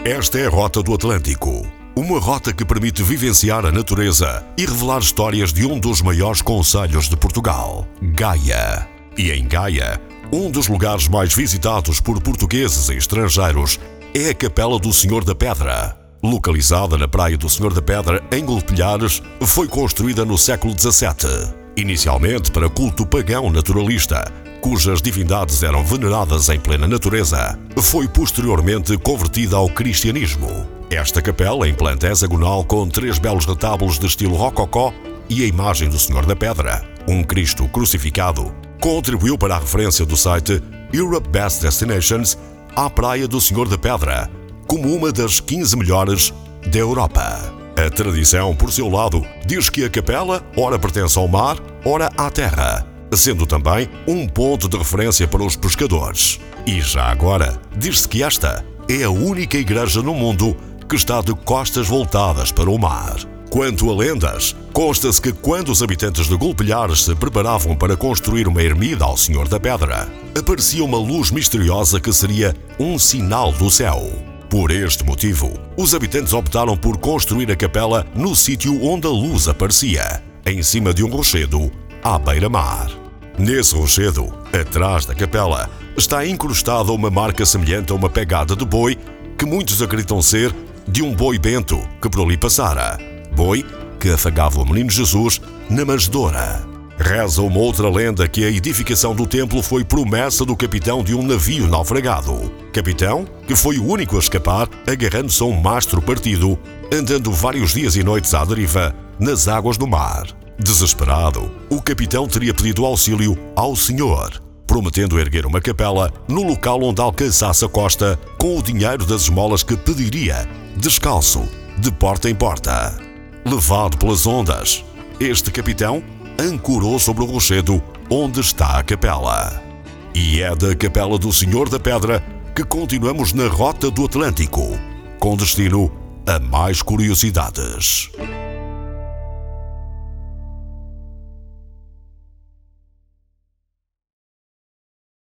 Esta é a Rota do Atlântico. Uma rota que permite vivenciar a natureza e revelar histórias de um dos maiores concelhos de Portugal, Gaia. E em Gaia, um dos lugares mais visitados por portugueses e estrangeiros é a Capela do Senhor da Pedra. Localizada na Praia do Senhor da Pedra, em Golpilhares, foi construída no século XVII. Inicialmente para culto pagão naturalista, cujas divindades eram veneradas em plena natureza, foi posteriormente convertida ao cristianismo. Esta capela, em planta hexagonal com 3 belos retábulos de estilo rococó e a imagem do Senhor da Pedra, um Cristo crucificado, contribuiu para a referência do site Europe Best Destinations à Praia do Senhor da Pedra, como uma das 15 melhores da Europa. A tradição, por seu lado, diz que a capela ora pertence ao mar, ora à terra, sendo também um ponto de referência para os pescadores. E já agora, diz-se que esta é a única igreja no mundo que está de costas voltadas para o mar. Quanto a lendas, consta-se que quando os habitantes de Golpilhares se preparavam para construir uma ermida ao Senhor da Pedra, aparecia uma luz misteriosa que seria um sinal do céu. Por este motivo, os habitantes optaram por construir a capela no sítio onde a luz aparecia, em cima de um rochedo, à beira-mar. Nesse rochedo, atrás da capela, está incrustada uma marca semelhante a uma pegada de boi, que muitos acreditam ser de um boi bento que por ali passara. Boi que afagava o menino Jesus na manjedoura. Reza uma outra lenda que a edificação do templo foi promessa do capitão de um navio naufragado. Capitão que foi o único a escapar, agarrando-se a um mastro partido, andando vários dias e noites à deriva nas águas do mar. Desesperado, o capitão teria pedido auxílio ao Senhor, prometendo erguer uma capela no local onde alcançasse a costa com o dinheiro das esmolas que pediria, descalço, de porta em porta. Levado pelas ondas, este capitão ancorou sobre o rochedo onde está a capela. E é da Capela do Senhor da Pedra que continuamos na Rota do Atlântico, com destino a mais curiosidades.